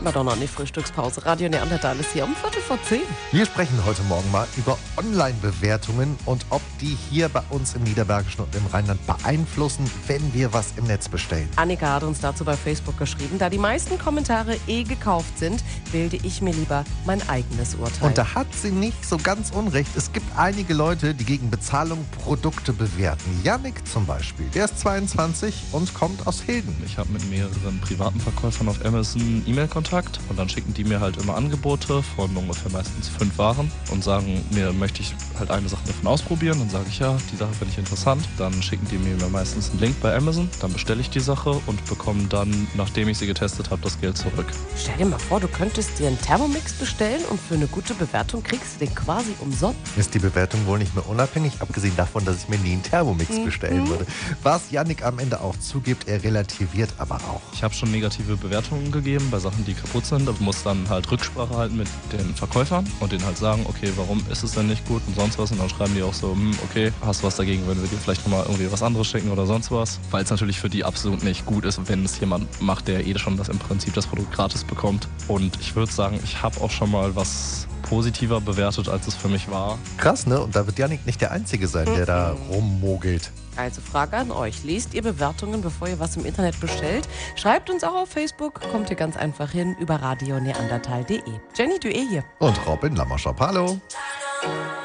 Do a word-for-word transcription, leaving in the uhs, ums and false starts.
warten wir doch noch in die Frühstückspause. Radio Neandertal ist hier um Viertel vor zehn. Wir sprechen heute Morgen mal über Online-Bewertungen und ob die hier bei uns im Niederbergischen und im Rheinland beeinflussen, wenn wir was im Netz bestellen. Annika hat uns dazu bei Facebook geschrieben, da die meisten Kommentare eh gekauft sind, bilde ich mir lieber mein eigenes Urteil. Und da hat sie nicht so ganz unrecht. Es gibt einige Leute, die gegen Bezahlung Produkte bewerten. Yannick zum Beispiel, der ist zweiundzwanzig und kommt aus Hilden. Ich habe mit mehreren privaten Verkäufern auf Amazon E-Mail-Kontakt und dann schicken die mir halt immer Angebote von ungefähr meistens fünf Waren und sagen mir, möchte ich halt eine Sache davon ausprobieren. Dann sage ich, ja, die Sache finde ich interessant. Dann schicken die mir meistens einen Link bei Amazon, dann bestelle ich die Sache und bekomme dann, nachdem ich sie getestet habe, das Geld zurück. Stell dir mal vor, du könntest dir einen Thermomix bestellen und für eine gute Bewertung kriegst du den quasi umsonst. Ist die Bewertung wohl nicht mehr unabhängig, abgesehen davon, dass ich mir nie einen Thermomix Mhm. bestellen würde. Was Yannick am Ende auch zugibt, er relativiert aber auch. Ich habe schon negative Bewertungen gegeben bei Sachen, die kaputt sind. Ich muss dann halt Rücksprache halten mit den Verkäufern und denen halt sagen, okay, warum ist es denn nicht gut und sonst was. Und dann schreiben die auch so, hm, okay, hast du was dagegen, wenn wir dir vielleicht nochmal irgendwie was anderes schicken oder sonst was. Weil es natürlich für die absolut nicht gut ist, wenn es jemand macht, der eh schon das im Prinzip das Produkt gratis bekommt. Und ich würde sagen, ich habe auch schon mal was positiver bewertet, als es für mich war. Krass, ne? Und da wird Yannick nicht der Einzige sein, der da rummogelt. Also Frage an euch, lest ihr Bewertungen, bevor ihr was im Internet bestellt? Schreibt uns auch auf Facebook, kommt ihr ganz einfach hin über radio neandertal punkt de. Jenny Dueh hier. Und Robin Lammerschap, hallo.